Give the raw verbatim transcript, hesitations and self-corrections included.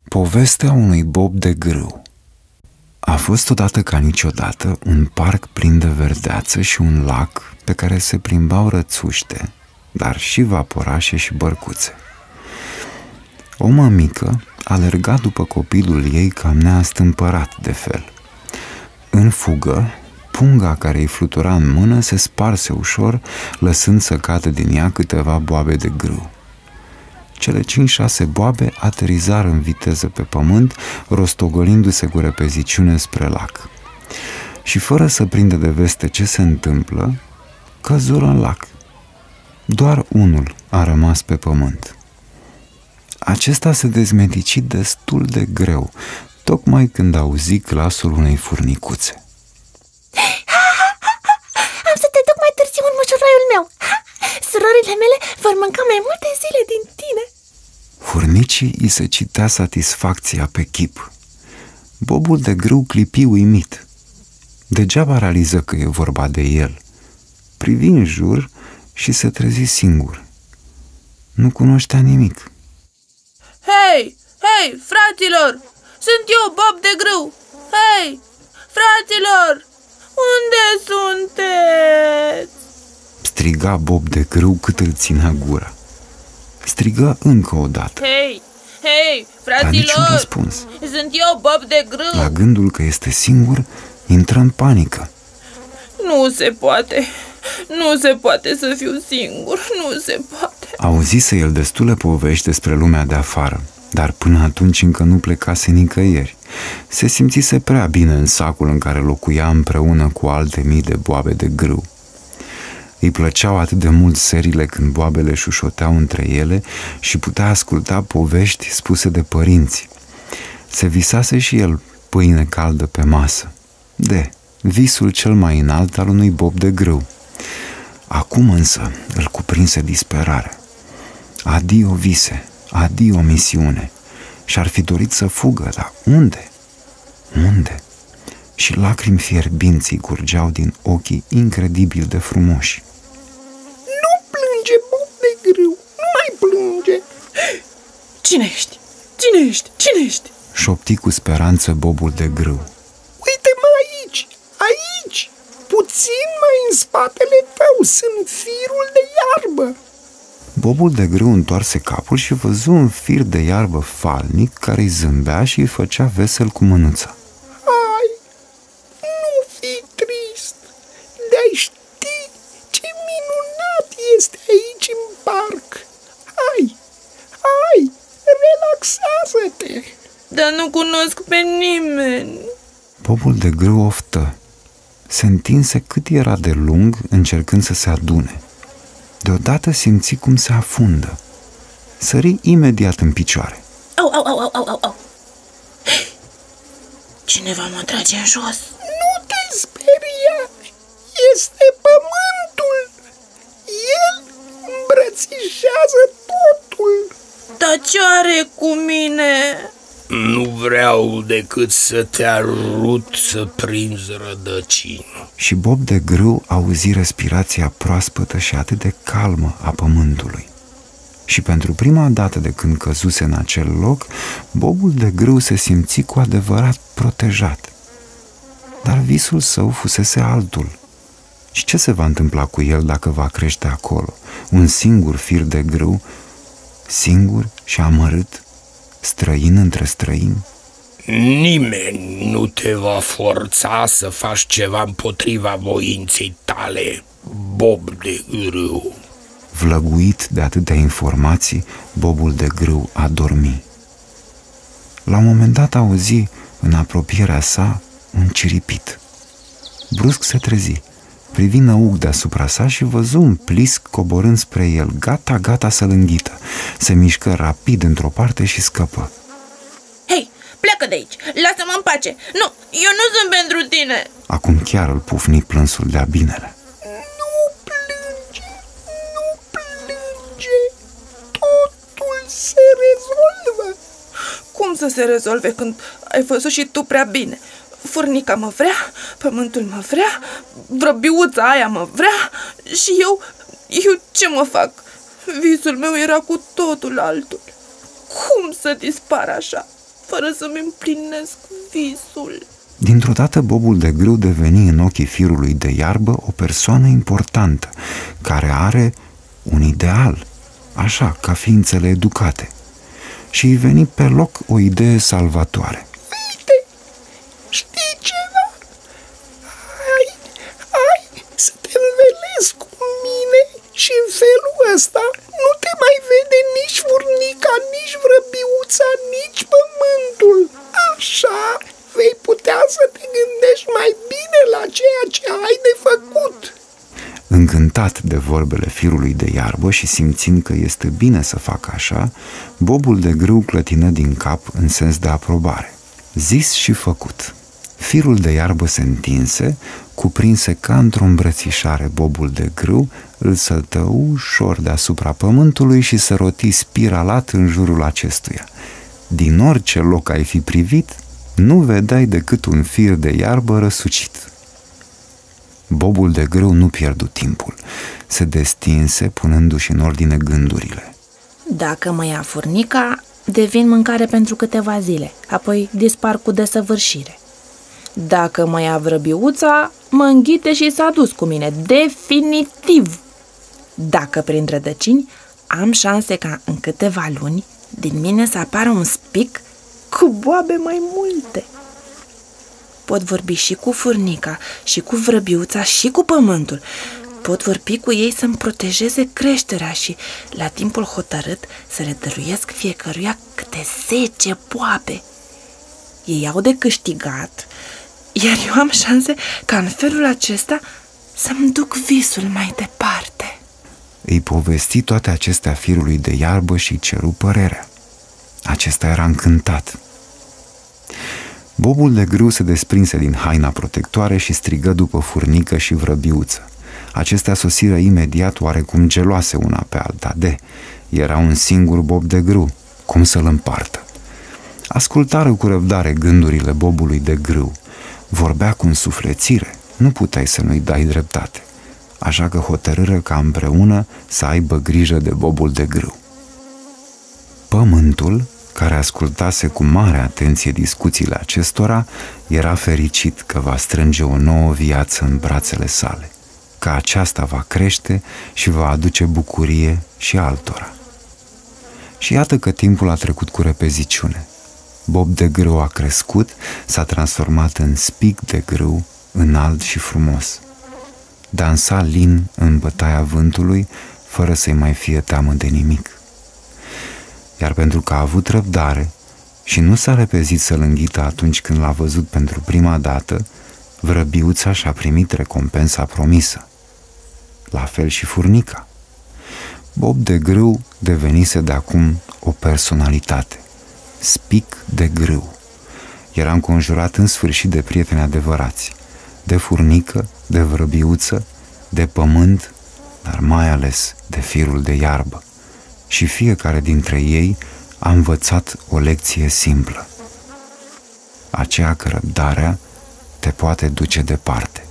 Povestea unui bob de grâu. A fost odată ca niciodată un parc plin de verdeață și un lac pe care se plimbau rățuște, dar și vaporașe și bărcuțe. O mămică alerga după copilul ei cam neastâmpărat de fel. În fugă, punga care îi flutura în mână se sparse ușor, lăsând să cadă din ea câteva boabe de grâu. Cele cinci-șase boabe aterizară în viteză pe pământ, rostogolindu-se cu repeziciune spre lac. Și fără să prindă de veste ce se întâmplă, căzură în lac. Doar unul a rămas pe pământ. Acesta se dezmetici destul de greu, tocmai când auzi glasul unei furnicuțe. Am să te duc mai târziu în mășuraiul meu. Surorile mele vor mânca mai multe zile din tine. Furnicii îi se citea satisfacția pe chip. Bobul de grâu clipi uimit. Degeaba realiză că e vorba de el. Privi în jur și se trezi singur. Nu cunoștea nimic. Hei, hei, fraților! Sunt eu, Bob de grâu! Hei, fraților! Unde sunteți? Striga Bob de grâu cât îl ținea gura. Strigă încă o dată. Hei, hei, Dar niciun fraților! răspuns. Sunt eu, Bob de grâu! La gândul că este singur, intră în panică. Nu se poate, nu se poate să fiu singur, nu se poate. Auzise el destule povești despre lumea de afară, dar până atunci încă nu plecase nicăieri. Se simțise prea bine în sacul în care locuia împreună cu alte mii de boabe de grâu. Îi plăceau atât de mult serile când boabele șușoteau între ele și putea asculta povești spuse de părinți. Se visase și el pâine caldă pe masă. De, visul cel mai înalt al unui bob de grâu. Acum însă îl cuprinse disperarea. Adio vise, adio misiune. Și-ar fi dorit să fugă, dar unde? Unde? Și lacrimi fierbinți curgeau din ochii incredibil de frumoși. Nu plânge, Bob de grâu, nu mai plânge! Cine ești? Cine ești? Cine ești? Șopti cu speranță bobul de grâu. Uite-mă aici, aici! Puțin mai în spatele tău, sunt firul de iarbă! Bobul de grâu întoarse capul și văzu un fir de iarbă falnic care îi zâmbea și îi făcea vesel cu mânuța. Hai, nu fi trist, de-ai ști ce minunat este aici în parc. Hai, hai, relaxează-te! Dar nu cunosc pe nimeni. Bobul de grâu oftă. Se întinse cât era de lung, încercând să se adune. Deodată simți cum se afundă. Sări imediat în picioare. Au, au, au, au, au, au. Cineva mă trage în jos. Nu te speria, este pământul. El îmbrățișează totul. Dar ce are cu mine? Nu vreau decât să te arut să prinzi rădăcini. Și Bob de grâu auzi respirația proaspătă și atât de calmă a pământului. Și pentru prima dată de când căzuse în acel loc, Bobul de grâu se simți cu adevărat protejat. Dar visul său fusese altul. Și ce se va întâmpla cu el dacă va crește acolo? Un singur fir de grâu, singur și amărât, străin între străini? Nimeni nu te va forța să faci ceva împotriva voinței tale, Bob de grâu. Vlăguit de atâtea informații, Bobul de grâu a dormit. La un moment dat auzi în apropierea sa un ciripit. Brusc se trezi, privi năuc deasupra sa și văzu un plisc coborând spre el, gata, gata să-l înghită. Se mișcă rapid într-o parte și scăpă. Hei, pleacă de aici, lasă-mă în pace. Nu, eu nu sunt pentru tine. Acum chiar îl pufni plânsul de-a binele. Nu plânge, nu plânge, totul se rezolvă. Cum să se rezolve când ai văzut și tu prea bine? Furnica mă vrea, pământul mă vrea, vrăbiuța aia mă vrea și eu, eu ce mă fac? Visul meu era cu totul altul. Cum să dispar așa? fără să-mi împlinesc visul. Dintr-o dată bobul de grâu deveni în ochii firului de iarbă o persoană importantă, care are un ideal, așa ca ființele educate. Și îi veni pe loc o idee salvatoare. Uite, știi ceva? Hai, hai să te învelezi cu mine și în felul ăsta nu te mai vede nici furnica, nici vrăbiuța, nici pământul. Așa vei putea să te gândești mai bine la ceea ce ai de făcut. Încântat de vorbele firului de iarbă și simțind că este bine să facă așa, bobul de grâu clătină din cap în sens de aprobare. Zis și făcut. Firul de iarbă se întinse, cuprinse ca într-o îmbrățișare bobul de grâu, îl săltă ușor deasupra pământului și se roti spiralat în jurul acestuia. Din orice loc ai fi privit, nu vedeai decât un fir de iarbă răsucit. Bobul de grâu nu pierdu timpul. Se destinse, punându-și în ordine gândurile. Dacă mă ia furnica, devin mâncare pentru câteva zile, apoi dispar cu desăvârșire. Dacă mă ia vrăbiuța, mă înghite și s-a dus cu mine, definitiv. Dacă prind rădăcini, am șanse ca în câteva luni din mine să apară un spic cu boabe mai multe. Pot vorbi și cu furnica, și cu vrăbiuța, și cu pământul. Pot vorbi cu ei să-mi protejeze creșterea și, la timpul hotărât, să le dăruiesc fiecăruia câte zece boabe. Ei au de câștigat, iar eu am șanse ca în felul acesta să-mi duc visul mai departe. Îi povesti toate acestea firului de iarbă și ceru părerea. Acesta era încântat. Bobul de grâu se desprinse din haina protectoare și strigă după furnică și vrăbiuță. Acestea sosiră imediat oarecum geloase una pe alta. De, era un singur bob de grâu, cum să-l împartă? Ascultară cu răbdare gândurile bobului de grâu. Vorbea cu însuflețire, nu puteai să nu-i dai dreptate. Așa că hotărâră ca împreună să aibă grijă de bobul de grâu. Pământul, care ascultase cu mare atenție discuțiile acestora, era fericit că va strânge o nouă viață în brațele sale, că aceasta va crește și va aduce bucurie și altora. Și iată că timpul a trecut cu repeziciune. Bob de grâu a crescut, s-a transformat în spic de grâu, înalt și frumos. Dansa lin în bătaia vântului, fără să-i mai fie teamă de nimic. Iar pentru că a avut răbdare și nu s-a repezit să-l înghită atunci când l-a văzut pentru prima dată, vrăbiuța și-a primit recompensa promisă. La fel și furnica. Bob de grâu devenise de acum o personalitate. Spic de grâu. Era înconjurat în sfârșit de prieteni adevărați, de furnică, de vrăbiuță, de pământ, dar mai ales de firul de iarbă. Și fiecare dintre ei a învățat o lecție simplă, aceea că răbdarea te poate duce departe.